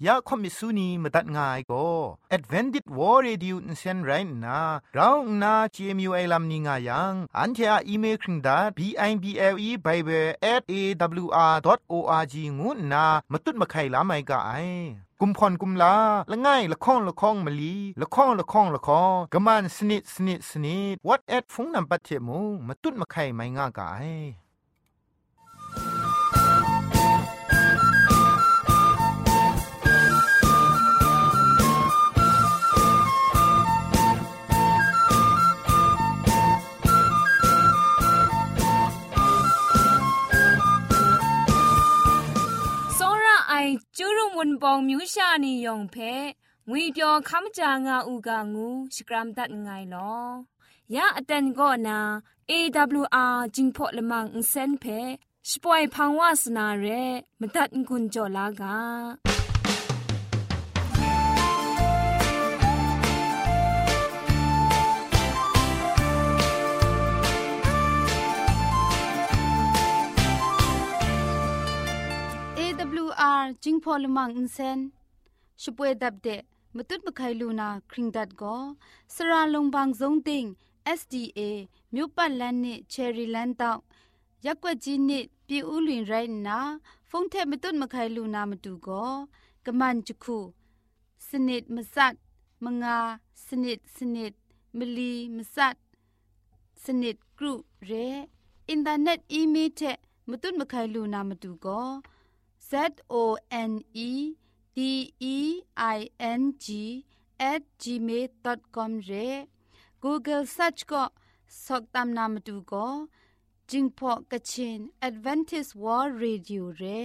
ยาคอมิสุนีมตัดง่ายก็ Advented War Radio นเซนไรนะเราหน้า CMU ไอลัมนิงายังอันเทออีเมลคิงดา bible@awr.org งูนะมาตุ้ดมาไข่ลาไม่กะไอกุมพรกุมลาละง่ายละข้องละข้องมะลีละข้องละข้องละข้องกะมันสนิดสนิดสนิด what at ฟงนำปัจเจมูมาตุ้ดมาไข่ไม่ง่ากะไอจูรุมุนปองมิวชานียองเพงุยเปียวคัมจางาอูกางูสกรัมดัดไงลอยาอเตนก็นา AWR จิงพอละมังอินเซนเพสปอยพังวาสนาเรมตัดกุญจลากาจิงพอลมังอินเซนช่วยดับเดะมตุดมะไคลูนาคริงดัดก็สระลงบางซงติง SDA မြို့ပတ်လန်းနဲ့ Cherry Land တောက်ရက်ွက်ကြီးနဲ့ပြည်ဦးလွင်ရိုင်းနာဖုန်ထက်မတုတ်မခိုင်လူနာမတူကောကမန်ချခုစနစ်မစတ်မငါစနစ်မလီမစတ်စနစ်ဂရုရဲအင်တာနက်အီးမေးလ်ထက်မတုတ်မခိုင်လူနာမတူကော zoneding@gmail.com เร Google search ก็สอกตามนามดูก็จิงพอกะชิน Adventist World Radio เร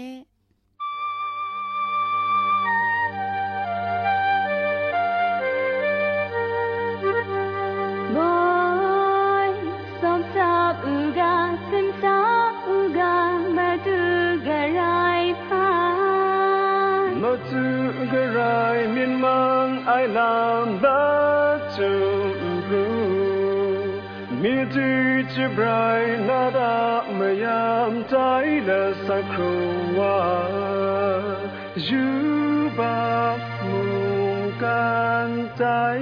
I love that to me to bright nada mayam taila sakwa you ba mukan tai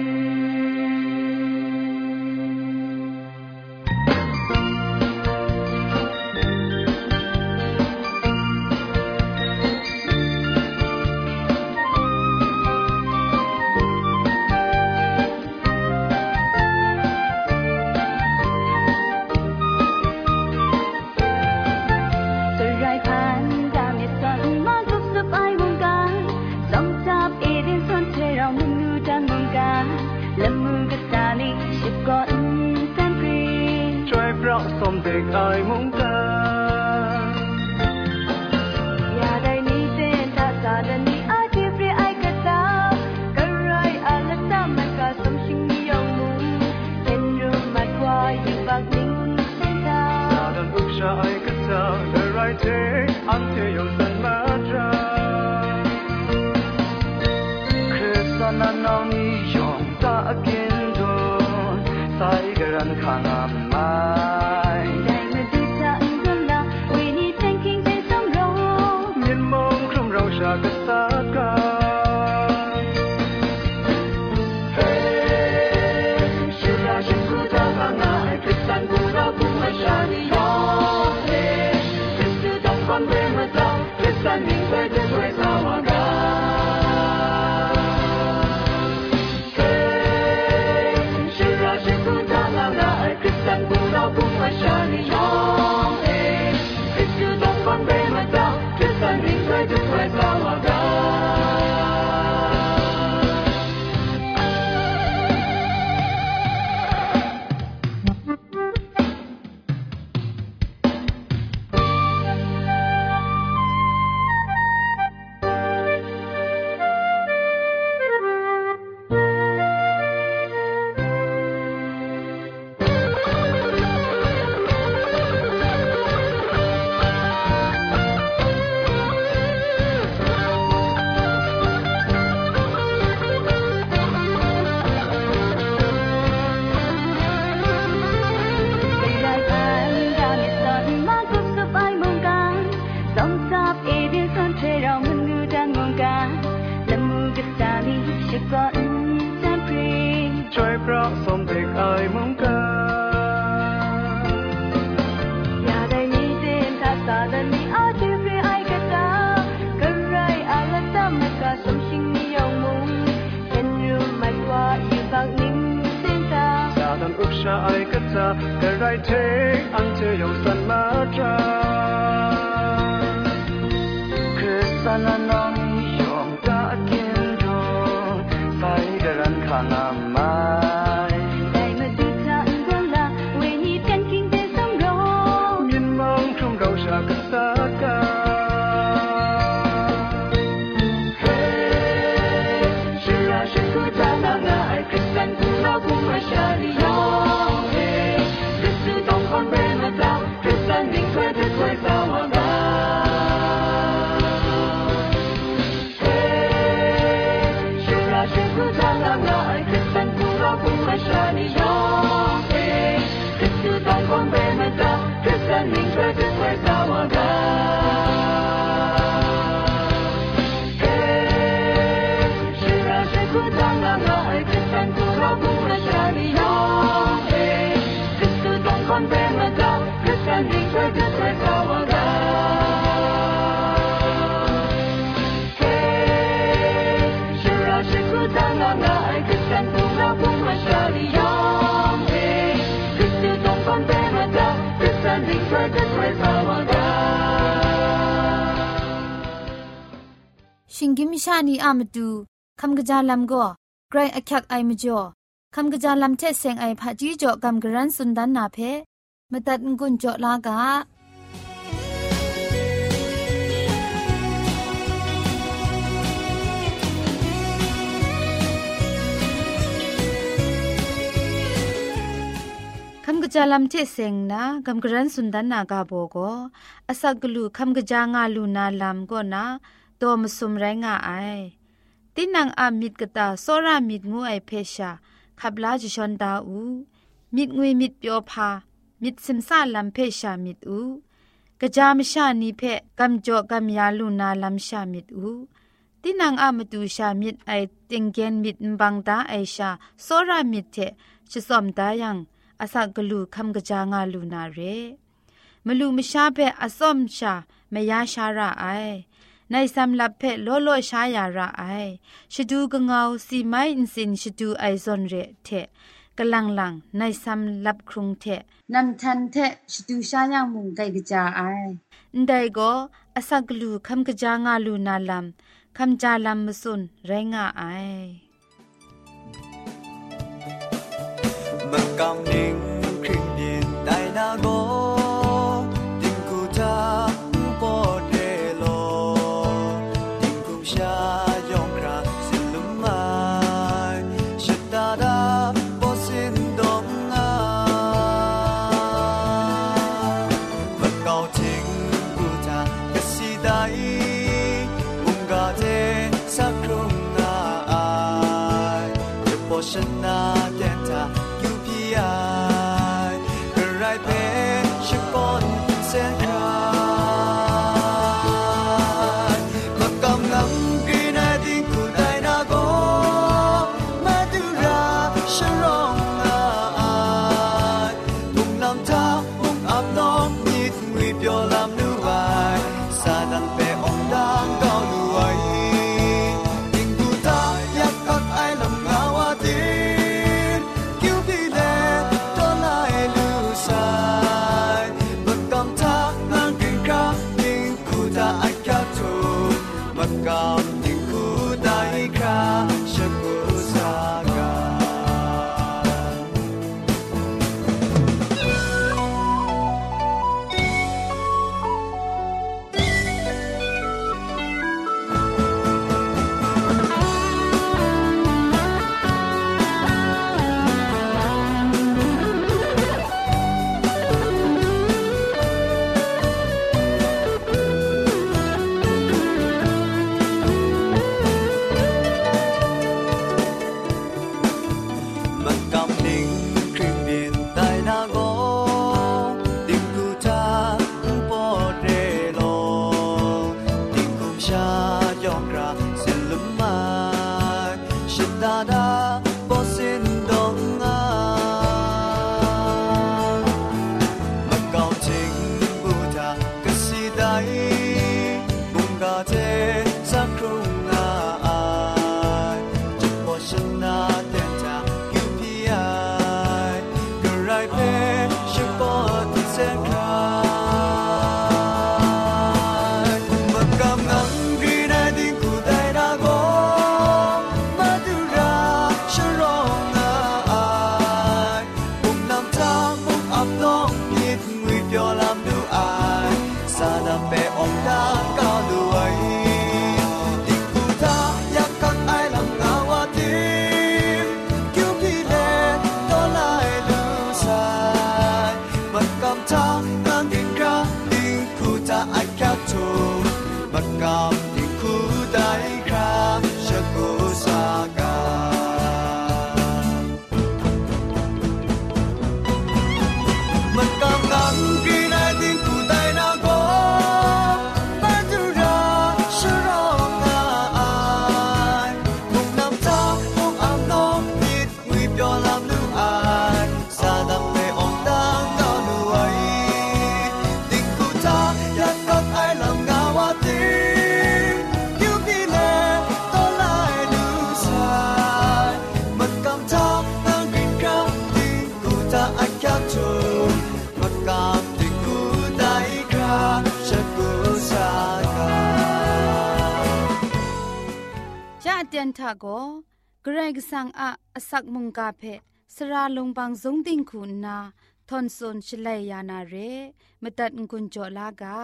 I munga ya dai ni ten ta sa da ni a ti free I kata karai ala ta ma ka som sing ni yong mu en ru ma twa yu bak ning sen ta dan uk sha I kata the right day until you san ma tra krisana na ni yong ta again do sai garan khangam ma จะก่อนแสนเพลงช่วยพระสมเด็จไอ้มุงกาอย่าได้มีเส้นทัศน์ดันมีอาชีพไอ้กระตากระไรอาลัตามกาสมชิงนิยมมุงเห็นรู้มัดว่าอยู่บางนิ่งเส้นตาสาดันอุกชาไอ้กระตากระไรเทอันเธอยงสันมาจาคือสันนองยองตาเกินดวงใส่กระรันขานามมาได้มาดูทางกวนละเวนีเป็นคิงเป็นสองรองยินมองทุ่งเราชากษากาเฮ้ชื่อราชกุฎานาง่ายคริสตันกุลาบุมาชาลิยองเฮ้คริสตุต้องคนเป็นมาเจ้าคริสตันดิ้งเพื่อจะช่วยสาวงาShani Yong, Kristu Tong Kong Be Mata, Kristan Ning Kwe Kwe Kwe Tawaga. Shira Sheku Tang Lang Lai, Kristan Kura Kura Shani Yong, Kristu Tong Kong Be Mata, Kristan Ning Kwe Kwe Kwe Tawaga. Shira Sheku Tang Lang Lai, Kristan Kura Kura Shani Yong, Kristu Tong Kong Be Mata, Kristan Ning Kwe Kwe Kwe Tawaga. ชิงกิมชานีอามาดูคำกระจาลำก็ไกรอักยักไอมจ่อคำกระจาลำเทเซงไอผาจีจ่อคำกระรันสุนดันนาเพมาตัดกุญจ่อลากาคำกระจาลำเทเซงนะคำกระรันสุนดันนากาโบก็อาศักลูคำกระจางาลูนาลำก็นะตัวมสุมไรงาไอตินังอามิดกตาโซรามิดงูไอเพชาขับลาจิชอนดาอูมิดงุยมิดเปียวพามิดซิมซาลัมเพชามิดอูกะจามชานีเพกำจ่อกำยาลูนาลัมชามิดอูตินังอามาดูชามิดไอติงเกนมิดบังตาไอชาโซรามิดเทชิสอมตายังอาศักลูคำกะจางาลูนาเรมลูมชาเพอสอมชาเมยาชาระไอในสำหรับเพลโลโลชายาระไอชดูกงเอาสีไม้อินสินชดูไอซอนเรเทกลังลังในสำหรับครุงเทนำทันเทชดูชายางมุงไกกะจาไอได้ก็อาศักลูคำกะจางาลูนาลัมคำจาลัมมสุนไรงาไอบังกำนิ่งครึ่งดินได้นาโกติงกูจาปอเดโลติงกุมชายองคราสิลุมมาชะตาดาปอสินดงอาบังเกาจิงกูจากะสิได้มุงกาเทสักครุงนาอายจะปอชนะแกนทาจะเตียนทาโกเกรกสังอะสักมุงกาเพสระลงบางสงติงคุณนาทอนซนชลัยยานาเรมตัดกุญจลากา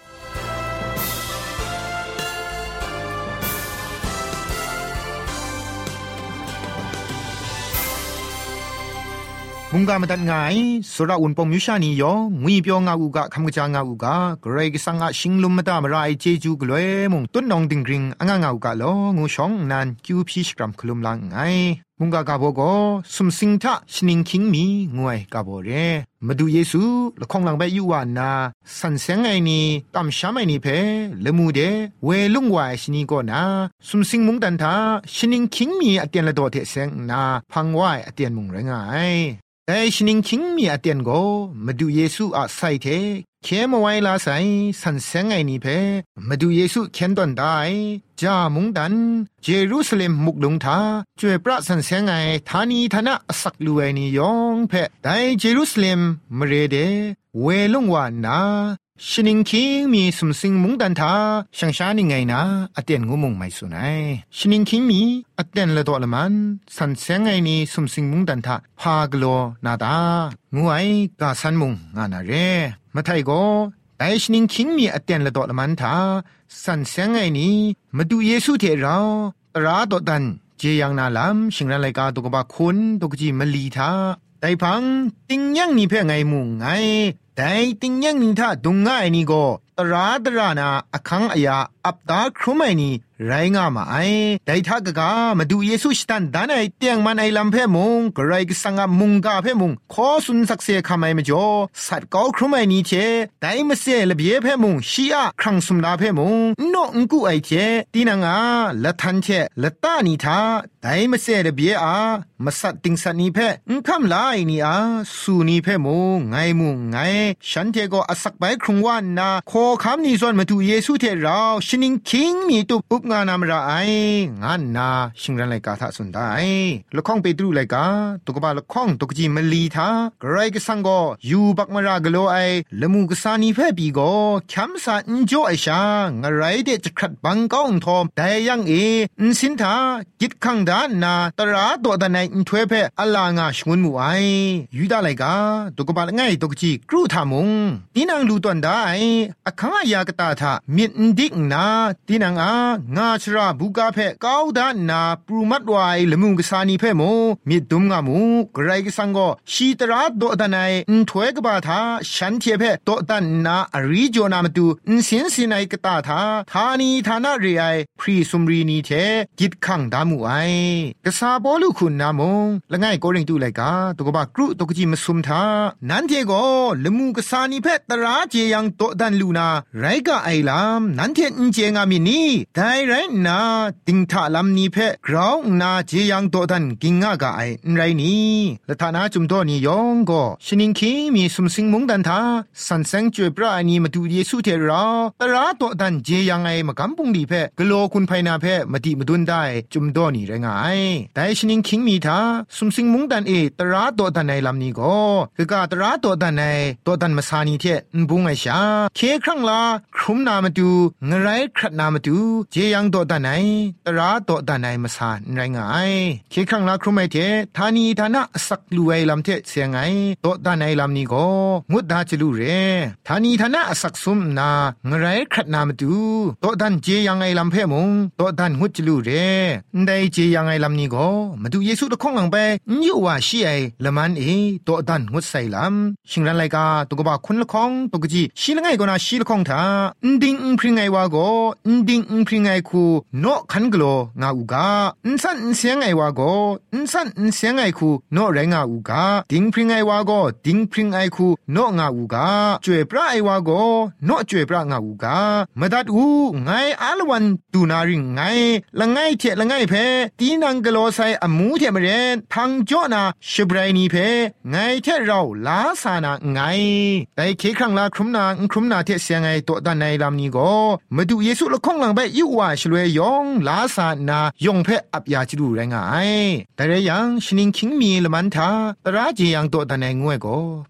มุงกามาตัดไงสุราอุนปองมิวชานียองงุยเปียวงาอูกะคำกะจางาอูกะเกรกสังอะชิงลุมมะตามะไรเจจูกลวยมุงตุนนองดิงกริงอ่างาอูกะลองูชองนันคิวพีชกรัมคลุมลังไงมุงกากาโบโกสุมสิงทะชนิงคิงมีงวยกาโบเรมาดูเยซูละคงหลังไปอยู่วานาสันเสงไงนี่ตามชามไอนี่เพละมูเดเวลุงวายชนีโกนาสุมสิงมุงตันทาชนิงคิงมีอเตียนละโดเทเซงนาพังวายอเตียนมุงไรงายแต่ชนิงคิงมีอเตียนโกมาดูเยซูอาไซเทเคมไว้ลาไซสันเสงไงนี่เพมาดูเยซูเข็นตอนได้จามุงดันเยรูซาเล็มมุกลงทาจวยพระสันเสงไงธานีธนะสักลุยนี่ยองเพแต่เยรูซาเล็มมเรเดเวลงวานาชนิงคิงมีสมสิงมุงดันทาช่างชานี่ไงนะอเตียนงูมุงไม่สุนัยชนิงคิงมีอเตียนละตัวละมันสันเสงไงนี่สมสิงมุงดันทาพากโลนาดางูไอกาสันมุงงานาเรมาไทยโกแต่ชนิงคิงมีอเตียนละตัวละมันทาสันเสงไงนี่มาดูเยซูเทเราตราตัวดันเจยังนาลำชิงรันไลกาตุกบะคุณตุกจีมลีทาแต่พังติงยังนี่เพ่ไงมุงไงแต่ติงยังนี่ถ้าดุงง่ายนี่ก็ตราตรานาอคังอายาอับตาครุไมนี่ไรงามาไอแต่ถ้ากะกามาดูเยซูสตันดานไอเตียงมันไอลำเพ่มุงกระไรกสังมุงกาเพ่มุงขอสุนสักเสคำไอมจ่อสัตว์เกาครุไมนี่เทแต่มาเสละเบียเพ่มุงชีอาครั้งสุมดาเพ่มุงโนงกูไอเทตีนังอาละทันเทละตานี่ทาแต่มาเสละเบียอามาสัตติงสัตนี่เพ่คำลายนี่อาสูนี่เพ่มุงไงมุงไงฉันเทก็อสักไปครุงวันนาขอคำนี้ส่วนมาดูเยซูเทเราชนิงคิงมีตุอุบงานามระไองานนาชิงรันไลกาทะสุนได้ละข้องไปตรูไลกาตุกบาละข้องตุกจีมลีทากระไรก็สังก็ยูบักมรากโลไอละมูกสานีเพ่ปีก็คัมสาอินโจไอชางอะไรเดจะขัดบังก้องทอมแต่ยังสินทากิดขังดานนาตราตัวดานในอินทเวเพ่อลางาชงวนมูไอยูดาไลกาตุกบาละไงตุกจีกรูทามุงตีนังลูตันได้อคังอายากตาทามิดดิกนาตีนังอางาชราบุกาเพก้าวดานนาปรูมัดไว้ละมุงกษานีเพโมมิดดุมงามูกไรกสังก็ชีตราโดดานายถวยกบาทาฉันเทเพโดดานนาอริโจนามาดูสินสินายกตาทาธานีธานาเรไอพรีสุมรีนีเทกิดขังดามูไอกษาบอลุคุณนามงละไงโกริงตูไลกาตุกบากรุตุกจิมสุมทานันเทโกละมุงกษานีเพตราเจยังโดดานลูนาไรกาไอลามนันเทนเจงามินีไดไรนาติงทาลำนี้เพกราวนาเจยังโตดันกิงงากาไอไรนี้ละทานาจุมโตนี่ยองก็ชนิงคีมีสุมสิงมุงดันทาสันเซงจวยปรานีมาดูเยซูเทราตราโตดันเจยังไอมากำปุงดีเพกโลคุณไพนาเพมาดีมาดุนได้จุมโตนี่ไรงายแต่ชนิงคิงมีทาสุมสิงมุงดันตราโตดันในลำนี้ก็คือกาตราโตดันในโตดันมาสานีเทนบุงไอชาเคครั้งลาครุมนามาดูงไรครัดนามาดูเจยังโตดันในตราโตดันในมาสานไรงายเคครั้งลาครุมไอเทธานีธานะสักลุยลำเทเสียงไงโตดันในลำนี้ก็งุดดาจลูเรธานีธานะสักซุมนางไรครัดนามาดูโตดันเจยังไงลำเพมงโตดันงุดจลูเรได้เจยังไงลำนี้ก็มาดูเยซูตะคงหลังไปยูว่าชีไอละมันโตดันงุดใส่ลำชิงรันไลกาตุกบะคุณละคงตุกจีชีละไงก็นาชีละคงทาดิงพริงไงวาก็ดิงพริงไงคูโนคันกโลงาอูกาสันเสียงไงวาก็สันเสียงไงคูโนไรงาอูกาดิงพริงไงวาก็ดิงพริงไงคูโนงาอูกาจวยปราไอวาก็โนจวยปรางาอูกามดัดอูไงอาลวันตูนาริงไงละไงเทละไงเพตีนังกโลไซอมูเทมเรนทังโจนาชิบไรนีเพไงเทเราลาสานาไงแต่เคครั้งลาครุมนาเทเสียงไงตัวด้านในลำนี้ก็มาดูเยซูละคงหลังไปยูว่าชลวยยองลาสานายองเพอับยาจิดูแรงไงแต่เรยังชนิงคิงมีละมันทาตราเจยังตัวด้านในงวยก็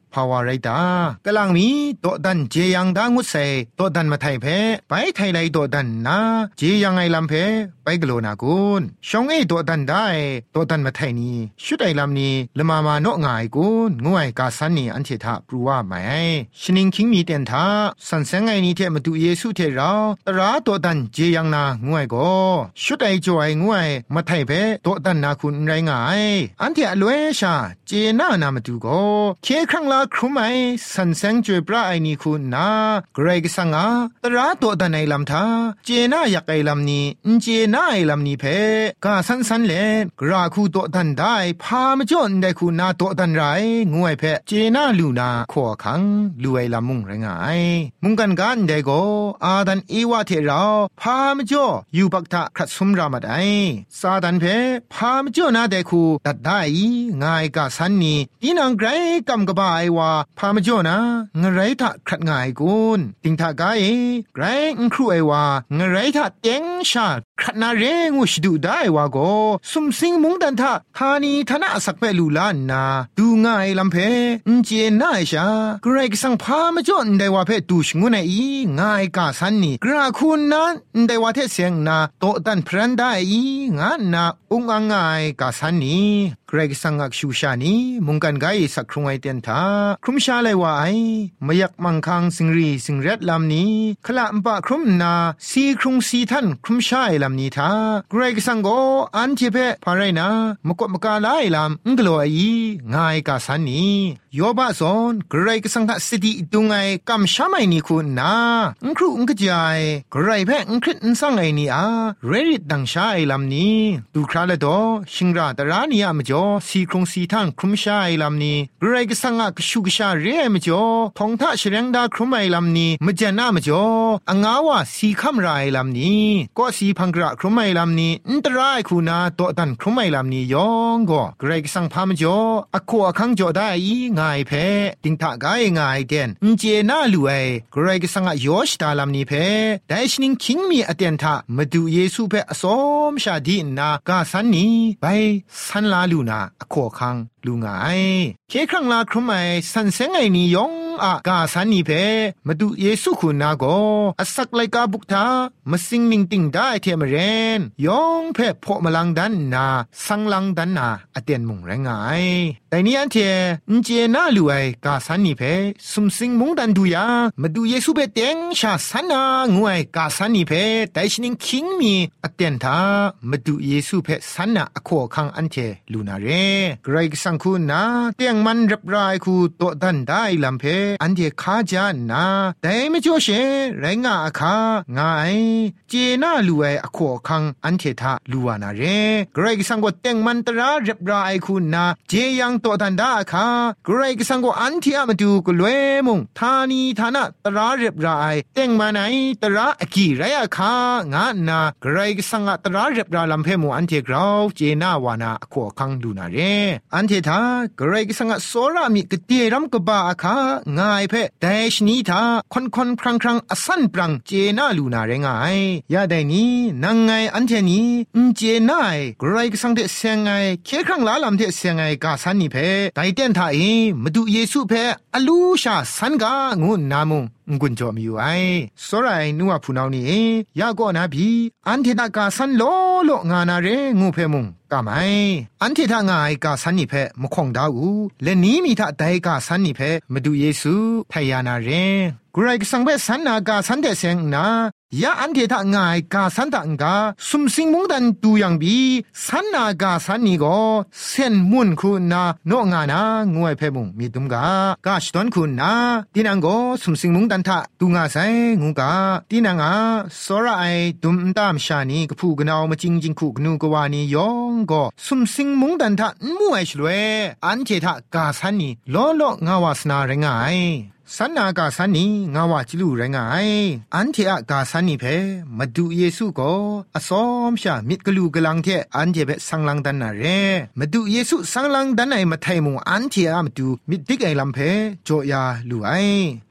ภาวะไรตากำลังมีโตดันเจยังดางุเซโตดันมาไทยเพไปไทยไลโตดันนาเจยังไงลำเพไปกโลนากุนชงโตดันได้โตดันมาไทยนี้ชุดไอลำนี้ละมาโนง่ายกุนงวยกาสันนี่อันเทถาปรูว่าไหมชนิงคิงมีเตียนทาสันเซงไงนี้เทมาดูเยซูเทเราตราโตดันเจยังนางวยก็ชุดไอจอยงวยมาไทยเพโตดันนาคุณไรง่ายอันเทอลวยชาเจน่านามาดูก็เคครั้งละครุไมสันเซงจวยปลาไอนี้คุณนาเกรกสังอาตราโตดันไอลำทาเจน่าอยากไอลำนี้เจน่าไอลำนี้เพกาสันเลกราคูโตดันได้พามจ่อนได้คุณนาโตดันไรงวยเพเจน่าลูนาขอขังลูไอลำมุงไรงายมุงกันกันได้ก็อาดันเอวาเทเราพามจ่ออยู่ปักทะครัดสมรามาได้ซาดันเพพามจ่อนาได้คูตัดได้ง่ายกาสันนี่ตีนังไกรกำกบายว่าพามจ่อนะงไรทะครัดง่ายกุนติงทากายไกรครูไอว่างไรทะเต็งชาครัดนาเรงุชดูได้ว่าก็สุมสิงมุงดันทะทานีทนะสักเปลูลานนาดูง่ายลำเพเจน่าชาเกรกสังพามจ่อได้ว่าเพตูชงุนไอง่ายกาสันนี่กราคุณนั้นได้ว่าเทเสียงนาโตดันพรันได้งานนาองค์ง่ายกาสันนี่เกรกสังอักชูชานีมุงกันไกสักครุงไอเตียนทาครุมชาเลยว่าไอมายักมังคังสิงรีสิงเร็ดลำนี้ขละมปะครุมนาสีครุงสีท่านครุมชาไอลำนี้ทาเกรกสังโกอันเจเปพาไรนามกบมกาลายลำกลัวไอง่ายกาสันนี่โยบะซอนเกรกสังทัสติตุงไอกำชาไม่นี่คุณนาครูกระจายเกรกแพ่คริสสังไอนี่อาเรดิตดังชาไอลำนี้ดูคราละดอชิงราตรานียามจ่อสีครุงสีท่านครุมชาไอลำนี้เกรกสังกชุกชาเรมจ่อทองท่าเชรงดาครุมไอลำนี้มจันนามจ่ออ่างาวาสีคำรายลำนี้ก็สีพังกระครุมไอลำนี้อันตรายคุณาโตดันครุมไอลำนี้ยองก็เกรกสังพามจ่ออโคอคังจ่อได้ง่ายเพติงทากายง่ายเด่นเจน่าลูไอเกรกสังยอชตาลำนี้เพได้ชนิงคิงมีอเตียนทามาดูเยซูเพอสอมชาดีนากาสันนี้ไปสันลาลูนาอโคคังลูง่ายเคครั้งลาครุมไอสันเซงไอนี้ยองอากาสันนี้เพมาดูเยซูคุณนาโกอสักไลกาบุกทามาสิงนิงติงได้เทมเรนยองเพพอมลังดันนาสังลังดันนาอเตียนมุงแรงไงแต่นี้อันเทเจน่าลูไอกาสันนี้เพสุมสิงมุงดันดูยามาดูเยซูเพเต็งชาสันนางวยกาสันนี้เพแต่ชนิงคิงมีอเตียนทามาดูเยซูเพสันนาอโคคังอันเทลูนาเรไกรกสังคุณนาเตียงมันรับรายคูโตดันได้ลำเพอันเทคาจานาแต่ไม่จ่อเชไรงาอาคางายเจน่าลูไออโคคังอันเททาลูวานาเรไกรกสังก็เตียงมันตรารับรายคุณนาเจยังโตดันได้อาคาไกรกสังก็อันเทอะมาดูกลวยมุงทานีทานะตรารับรายเตียงมาไหนตราอกีไรอาคางานาไกรกสังตรารับราลำเพมูอันเทกราวเจน่าวานาอโคคังลูนาเรอันเททาเกรกสังโซรามิกเตรัมกบาอาคางายเพแต่ชนีทาคนครังอสันปรังเจน่าลูนาเรงายยาได้นี้นางไงอันเทนี้เจน่าไกรกสังเดเสียงไงเคครั้งลาลำเดเสียงไงกาสันนี่เพไดเตียนทามาดูเยซูเพอลูชาสันกางูนามุงกุญจอมอยู่ไอสรายนัวพูนาวนี่ยาก็นาบีอันเทตากาสันโลงานาเรงูเพมุงกาไมอันเทตางายกาสันนี่เพมคงดาวและนี้มีทาไดกาสันนี่เพมาดูเยซูพยานาเรกรายสังเบสันนากาสันเดเซงนายาอันเทตางายกาสันตังกาสุมสิงมุงดันดูยังบีสันนากาสันนี่ก็เส้นมุนคุณนาโนงานางวยเพมุงมีดุมกากาชตอนคุณนาดินังก็สุมสิงมุงดันทะดูงาไซงูกาดินังสระไอดุมตามชานีกพูกนาวมาจิงจิงคุกนูกวานียองก็สุมสิงมุงดันทะมัวไอชลเวอันเทตากาสันนี่โลงาวาสนาเรงไอสันนากาสันนี่งาวาจิลูไรงายอันเทอะกาสันนี่เพมาดูเยซูก็อสอมชามิดกลูกลังเทอันเจเบสังลังดันนาเรมาดูเยซูสังลังดันไอมาไทมุงอันเทอะมาดูมิดดิกไอลัมเพโจยาลูไอ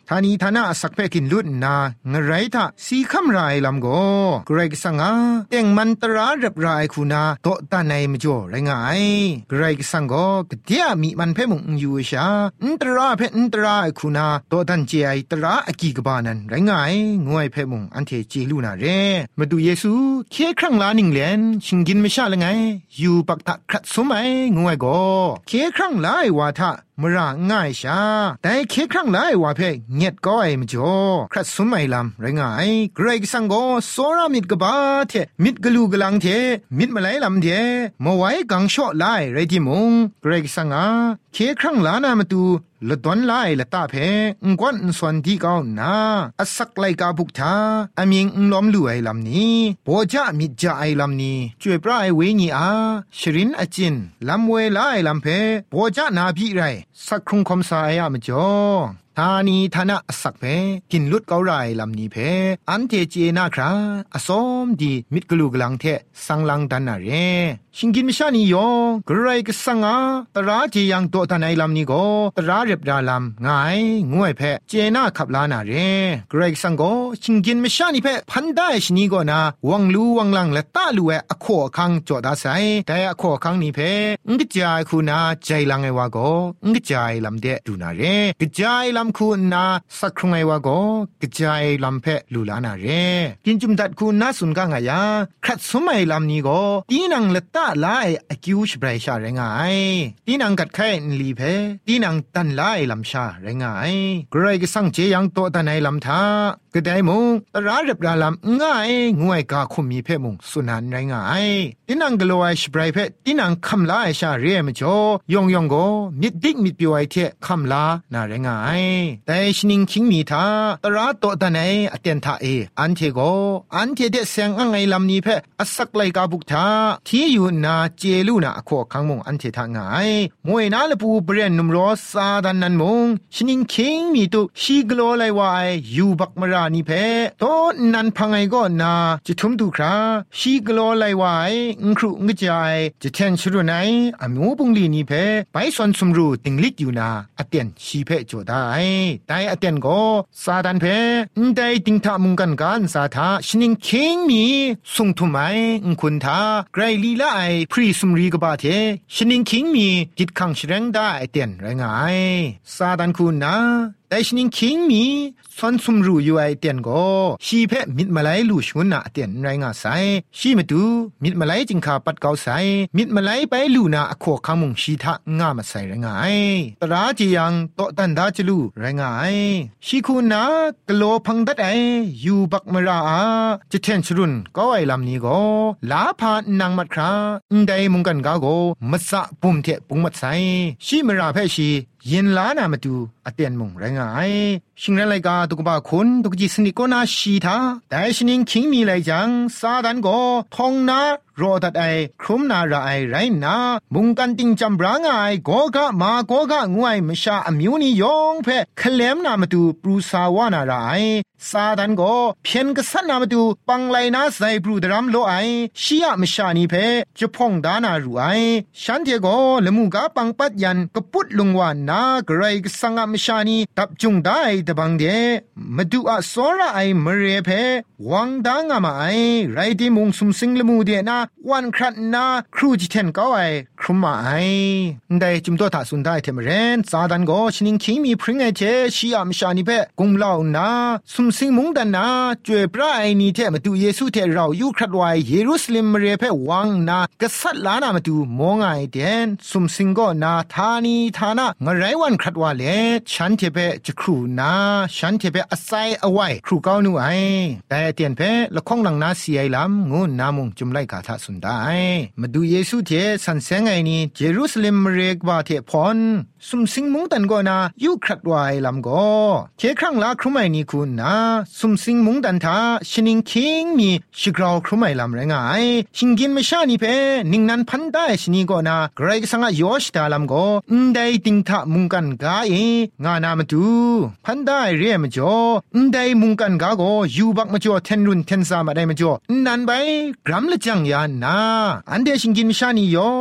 ทานีทานาสักเพกินลุดนางไรทะสีคำรายลำโกเกรกสังอาเต่งมันตราเรียบรายคุณาโตตาในมจ่อไรงายเกรกสังโกกเดียมีมันเพ่มุงอยู่ชาอินตราเพ่อินตราคุณาโตตันเจไอตราอกีกบานันไรงายงวยเพ่มุงอันเทจีลูนาเรมาดูเยซูเคครั้งลานิงเลนชิงกินไม่ชาละไงอยู่ปักตะครัดสมัยงวยโกเคครั้งลายวาทะมระง่ายชาแต่เคครั้งหลายว่าเพ่เงียดก็ไอ้มจ่อครัดสมัยลำไรงายเกรกสังโกโซรามิดกบาเทมิดกลูกลังเทมิดมาไลลำเทมาไว้กังโชไลไรที่มงเกรกสังอาเคครั้งหลานามาตูละดอนไลละตาเพงกวนส่วนที่ก้าวนาอสักไลกาบุกทาอเมียงล้อมลู่ไอ้ลำนี้โบจะมิดจะไอ้ลำนี้ช่วยปลายเวนีอาชรินอจินลำเวลาไอ้ลำเพโบจะนาพี่ไรสักครุงคมสายามจ่อทานีทานะสักเพกินลุดเกาไรลำนี้เพอันเทเจนาคราอสมดีมิดกลูกลังเทสังลังดันนาเรชิงกินมชานีโยกระไรก็สังอาตราเจยังโตตาในลำนี้ก็ตราเรียบดาลำง่ายงวยเพเจนาขับลานาเรกระไรสังก็ชิงกินมชานีเพพันได้ชนีก็นาวังลูวังลังและตาลูเออขอคังจอดาไซแต่อขอคังนี้เพงกจายคุณาใจลังไอวาก็งกจายลำเดดูนาเรกจายลำคุณนาสักครุงไอวาก็กจายลำเพลูลานาเรกินจุมดัดคุณนาสุนกังอายาขัดสมัยลำนี้ก็ตีนังและตาลายอคิวชบรายชาแรงไงตีนังกัดไข่ลีเพตีนังตันลายลำชาแรงไงใครก็สั่งเจยังโตตาในลำทากระไดมุงตราเรียบราลำง่ายงวยกาคุมีเพมุงสุนันแรงไงตีนังกลัวชบรายเพตีนังคำลายชาเรียมจ่อยองยองโกมิดดิกมิดปิวไอเทคำลานาแรงไงแต่ชนิงคิงมีทาตราโตตาในอเตียนทาเออันเทโกอันเทเดเสียงอังไงลำนี้เพอสักไลกาบุกทาที่อยู่นาเจลูนาขอคังมงอันเททางายมวยนาลปูเบรนนุมรอซาดันนันมงชนิงคิงมีตุชีกโลไลวายยูบักมรานีเพโตนันพังไงก็นาจะทุมตุคราชีกโลไลวายครุงจายจะแทนชรุไนอมูปุงลีนีเพไปสอนสมรูติงลิกอยู่นาอเตียนชีเพโจได้แต่อเตียนก็ซาดันเพได้ติงทามุงกันกันสาทาชนิงคิงมีสุงทุไมคุณทาไกรลีละไอพรีสุมรีกบาเทชนิงคิงมีจิตขังเชรงได้เตียนไรงายซาดันคุณนะแต่ชนิงคิงมีสอนสมรูอยู่ไอเตียนก็ชีเพมิดมาไลลูชวนนาเตียนไรงาไซชีมาดูมิดมาไลจิงคาปัดเกาไซมิดมาไลไปลูนาอโคคังมุงชีทะงามาไซไรงายตราจียังโตตันดาจลูไรงายชีคูนากโลพังดัดไอยูบักมราอาจะเทนชรุนก็ไอลำนี้ก็ลาพานางมัดคราได้มุงกันกาโกมัสะปุ่มเทปุงมัดไซชีมราเพชียินลานามาดูอเตียนมุงไรงายชิงไรกาตุกบาคุณตุกจิสนิโกนาชีทาแต่ชนิงคิงมีไรจังซาดันโกทองนารอดัดไอครุมนาราไอไรนามุงกันติงจำบรางไอโกกะมาโกกะงวยมชาอมิวนิยองเพคเลมนามาดูปรูสาวานาราไอซาดันโกเพียนกษัตนามาดูปังไลนาไซปรูดรัมโลไอชียมชานีเพจะพองดานารูไอฉันเทโกละมูกาปังปัดยันกปุดลงวานากไรกสังมชานีตับจุงได้ตะบังเดมาดูอสอระไอมเรเพวังดางามาไอไรที่มุงสุมสิงละมูเดนาวันครัดนาครูจิเทนก็ไอครุมาไอได้จุมตัวถาสุนได้เทมเรนซาดันโกชนิงคิงมีพริ้งไอเทชียมชานีเพกุมเล่านาสุมสิงมุงดันนาจวยพระไอนีเทมาดูเยซูเทเรายูครัดไวเยรูซาเล็มเรเพวังนากษัตริย์ลานามาดูมองไอเดนสุมสิงก็นาทานีทานางไรวันครัดว่าเลฉันเทเพจะครูนาฉันเทเพอาศัยเอาไว้ครูเก้านูไอแต่เตียนเพละข้องหลังนาเสียลำงูนามุงจุมไลกาทาสุนได้มาดูเยซูเทสันเซงไอนี้เยรูซาเล็มเรกบาเทพรสุมสิงมุงตันก็นายูครัดไวลำก็เคครั้งละครุไมนี้คุณนาสุมสิงมุงตันทาชนิงคิงมีชิกราวครุไมลำแรงไอชิงกินไม่ชานีเพนิงนันพันได้ชนีก็นาไกรกสังยอชตาลำก็ได้ติงทะมุงกันกาเองานามาดูพันได้เรียมจ่อได้มุงกันกาโกยูบักมาจ่อเทนรุนเทนซามาได้มาจ่อนันไปกรัมละจังยานาอันเดชิงกินชานียองอามา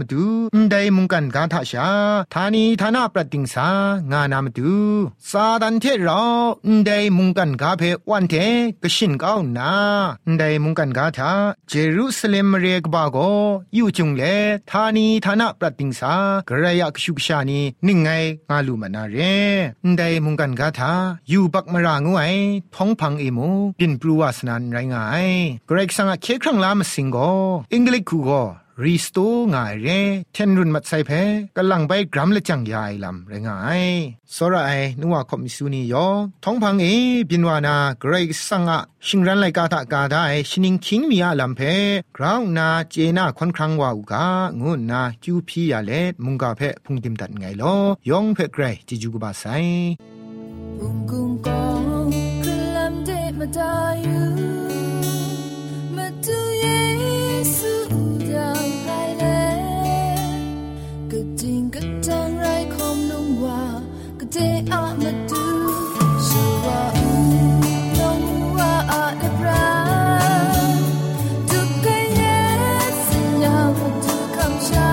ดูไดมุงกันกาทาชาทานีทานาปรติงสางานามดูซาดันเทเราไดมุงกันกาเพวันเทกชินก้าวนาไดมุงกันกาทาเจรูซาเล็มเรกบาโกอยู่จุงเลทานีทานาปรติงสากระยะกชุกชานีนิ่งไงงาลูมานาเรไดมุงกันกาทาอยู่บักมรางวยท้องพังเอโมปินปลูวาสนานไรงายเกรกสังเคครั้งลามสิงโกอังกฤษคูโกรีสโตง่ายเรเทนรุนมัดไซเพกำลังไปกรัมละจังยายลำไรงายสระไอนัวคอมิสูนียอท้องพังบินวานาเกรกสังะชิงรันไลกาตะกาได้ชินิงคิงมีอาลำเพกราวนาเจนาค่อนครั้งว่าอุกางุนนาคิวพียาเลมุงกาเพพุงติมตัดไงลอยองเพเกรจิจูกบาไซบุงกุงกองคลัมเดมาดายูมาดูเยซูดังไฮเลก็จริงก็จังไรคอมลงว่าก็เดอามาดูชัวลงว่าอาเดบราดูกันเยสิยามาดูคำชา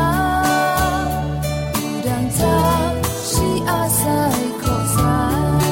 ดังเธอชีอาศัยขอสา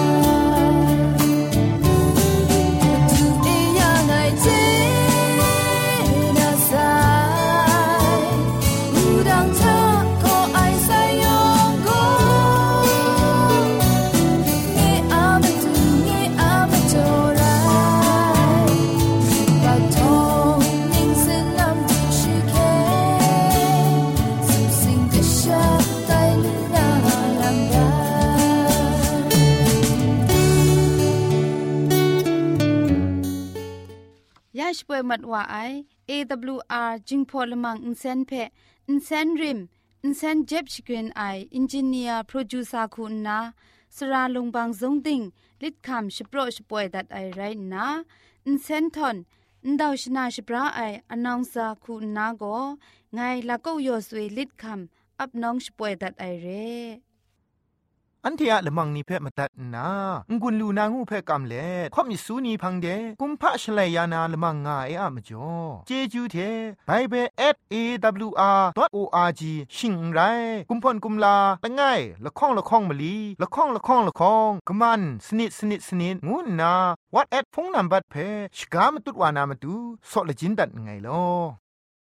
ช่วยมัดว่าไอ AWR จึงพอลมังอินเซนเพอินเซนริมอินเซนเจ็บชกรีนไออินจิเนียร์โปรดิวเซอร์คุณนาสราลงบางซงติงลิดคำชโปรชป่วยดัดไอไรนะอินเซนทอนอินดาวชนาชปราไออนองซาคุณนาโกไงละก็ยอสวยลิดคำอับน้องชป่วยดัดไอเรอันที่อะละมังนิเพ่มาตัดนางุนลูนางูเพ่กำเล่ข่อมิสูนีพังเดกุมพะชเลยานาละมังงาเออะมจ่อเจจูเทไบเบิล@awr.org ชิงไรกุมพ่นกุมลาละง่ายละข้องละข้องมะลีละข้องละข้องละข้องกะมันสนิดสนิดสนิดงูนา WhatsApp พงนัมบัดเพ่ชกามตุดวานามตุซอเลจินดัดไงลอ